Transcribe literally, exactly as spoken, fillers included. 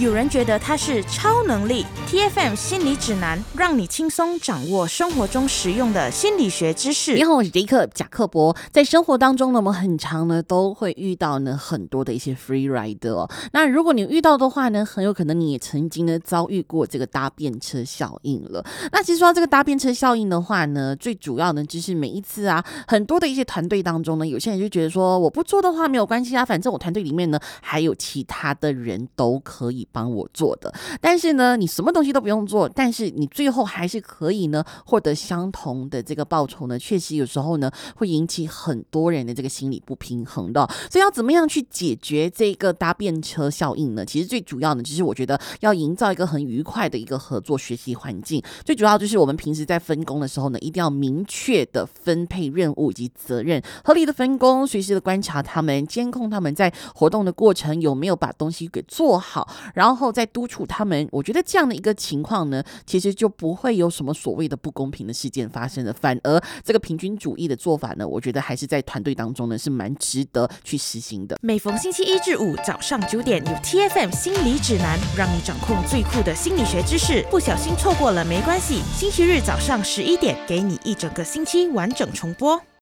有人觉得它是超能力。 T F M 心理指南，让你轻松掌握生活中实用的心理学知识。 你好，我是杰克贾克伯。在生活当中呢，我们很常呢都会遇到呢很多的一些 free rider 哦。那如果你遇到的话呢，很有可能你也曾经呢遭遇过这个搭便车效应了。那其实说到这个搭便车效应的话呢，最主要呢就是每一次啊，很多的一些团队当中呢，有些人就觉得说我不做的话没有关系啊，反正我团队里面呢还有其他的人都可以帮我做的。但是呢，你什么东西都不用做，但是你最后还是可以呢获得相同的这个报酬呢，确实有时候呢会引起很多人的这个心理不平衡的。所以要怎么样去解决这个搭便车效应呢？其实最主要呢，就是我觉得要营造一个很愉快的一个合作学习环境。最主要就是我们平时在分工的时候呢，一定要明确的分配任务以及责任，合理的分工，随时的观察他们，监控他们在活动的过程有没有把东西给做好，然后再督促他们。我觉得这样的一个情况呢，其实就不会有什么所谓的不公平的事件发生了，反而这个平均主义的做法呢，我觉得还是在团队当中呢是蛮值得去实行的。 每逢星期一至五早上九点，有 T F M 心理指南，让你掌控最酷的心理学知识。不小心错过了没关系，星期日早上十一点，给你一整个星期完整重播。